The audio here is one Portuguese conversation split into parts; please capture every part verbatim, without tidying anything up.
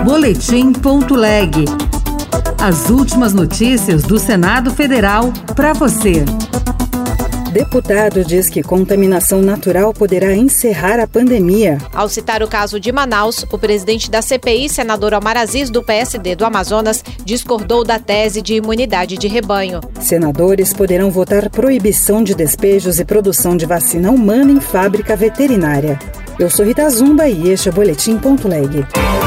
boletim ponto leg. As últimas notícias do Senado Federal para você. Deputado diz que contaminação natural poderá encerrar a pandemia. Ao citar o caso de Manaus, o presidente da C P I, senador Omar Aziz, do P S D do Amazonas, discordou da tese de imunidade de rebanho. Senadores poderão votar proibição de despejos e produção de vacina humana em fábrica veterinária. Eu sou Rita Zumba e este é boletim ponto leg.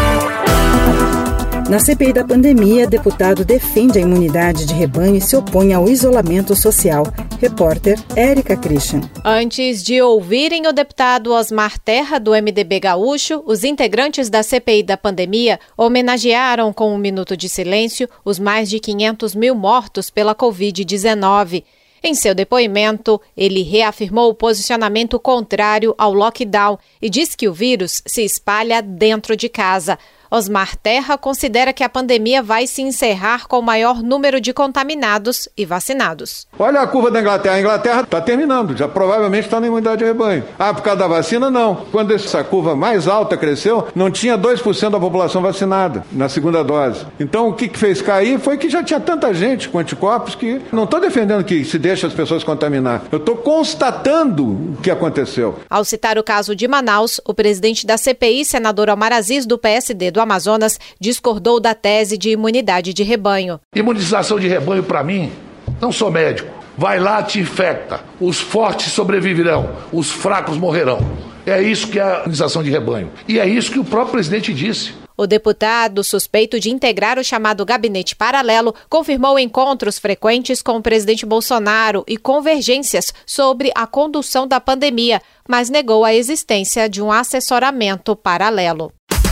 Na C P I da pandemia, deputado defende a imunidade de rebanho e se opõe ao isolamento social. Repórter Érica Christian. Antes de ouvirem o deputado Osmar Terra, do M D B Gaúcho, os integrantes da C P I da pandemia homenagearam com um minuto de silêncio os mais de quinhentos mil mortos pela covid dezenove. Em seu depoimento, ele reafirmou o posicionamento contrário ao lockdown e disse que o vírus se espalha dentro de casa. Osmar Terra considera que a pandemia vai se encerrar com o maior número de contaminados e vacinados. Olha a curva da Inglaterra. A Inglaterra está terminando, já provavelmente está na imunidade de rebanho. Ah, por causa da vacina, não. Quando essa curva mais alta cresceu, não tinha dois por cento da população vacinada na segunda dose. Então, o que fez cair foi que já tinha tanta gente com anticorpos que não estou defendendo que se deixe as pessoas contaminar. Eu estou constatando o que aconteceu. Ao citar o caso de Manaus, o presidente da C P I, senador Omar Aziz, do P S D do Amazonas, discordou da tese de imunidade de rebanho. Imunização de rebanho, para mim, não sou médico. Vai lá, te infecta. Os fortes sobreviverão, os fracos morrerão. É isso que é a imunização de rebanho. E é isso que o próprio presidente disse. O deputado, suspeito de integrar o chamado gabinete paralelo, confirmou encontros frequentes com o presidente Bolsonaro e convergências sobre a condução da pandemia, mas negou a existência de um assessoramento paralelo.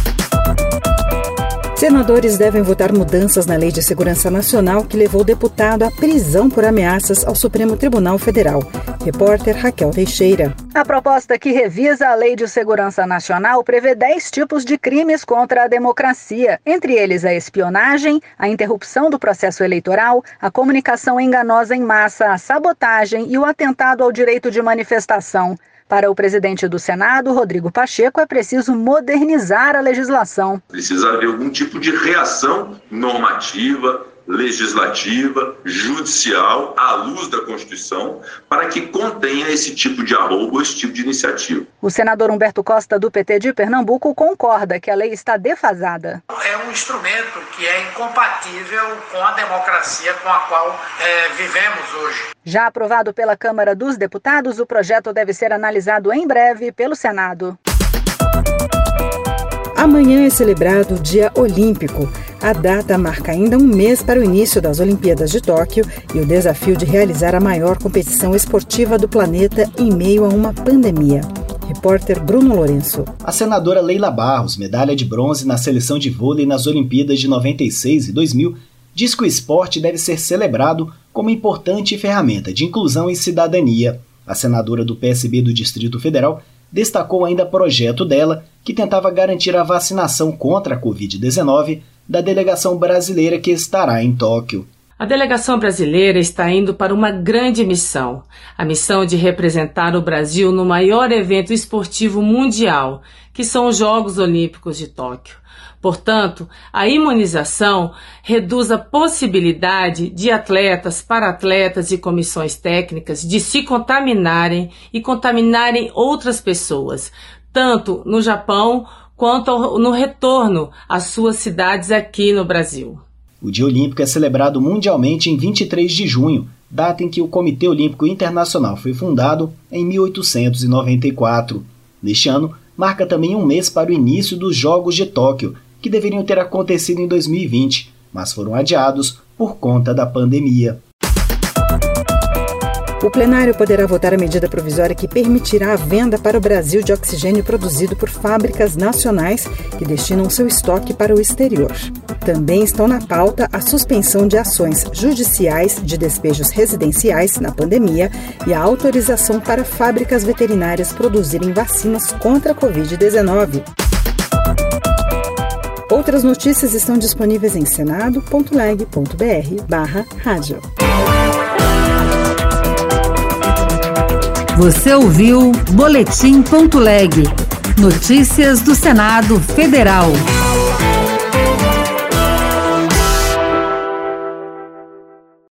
Senadores devem votar mudanças na Lei de Segurança Nacional que levou o deputado à prisão por ameaças ao Supremo Tribunal Federal. Repórter Raquel Teixeira. A proposta que revisa a Lei de Segurança Nacional prevê dez tipos de crimes contra a democracia, entre eles a espionagem, a interrupção do processo eleitoral, a comunicação enganosa em massa, a sabotagem e o atentado ao direito de manifestação. Para o presidente do Senado, Rodrigo Pacheco, é preciso modernizar a legislação. Precisa haver algum tipo de reação normativa, legislativa, judicial, à luz da Constituição, para que contenha esse tipo de arroubo, esse tipo de iniciativa. O senador Humberto Costa, do P T de Pernambuco, concorda que a lei está defasada. É um instrumento que é incompatível com a democracia com a qual é, vivemos hoje. Já aprovado pela Câmara dos Deputados, o projeto deve ser analisado em breve pelo Senado. Amanhã é celebrado o Dia Olímpico. A data marca ainda um mês para o início das Olimpíadas de Tóquio e o desafio de realizar a maior competição esportiva do planeta em meio a uma pandemia. Repórter Bruno Lourenço. A senadora Leila Barros, medalha de bronze na seleção de vôlei nas Olimpíadas de noventa e seis e dois mil, diz que o esporte deve ser celebrado como importante ferramenta de inclusão e cidadania. A senadora do P S B do Distrito Federal destacou ainda projeto dela que tentava garantir a vacinação contra a covid dezenove da delegação brasileira que estará em Tóquio. A delegação brasileira está indo para uma grande missão, a missão de representar o Brasil no maior evento esportivo mundial, que são os Jogos Olímpicos de Tóquio. Portanto, a imunização reduz a possibilidade de atletas, para-atletas e comissões técnicas de se contaminarem e contaminarem outras pessoas, tanto no Japão quanto no retorno às suas cidades aqui no Brasil. O Dia Olímpico é celebrado mundialmente em vinte e três de junho, data em que o Comitê Olímpico Internacional foi fundado em mil oitocentos e noventa e quatro. Neste ano, marca também um mês para o início dos Jogos de Tóquio, que deveriam ter acontecido em dois mil e vinte, mas foram adiados por conta da pandemia. O plenário poderá votar a medida provisória que permitirá a venda para o Brasil de oxigênio produzido por fábricas nacionais que destinam seu estoque para o exterior. Também estão na pauta a suspensão de ações judiciais de despejos residenciais na pandemia e a autorização para fábricas veterinárias produzirem vacinas contra a covid dezenove. Outras notícias estão disponíveis em senado ponto leg ponto br barra rádio. Você ouviu boletim ponto leg. Notícias do Senado Federal.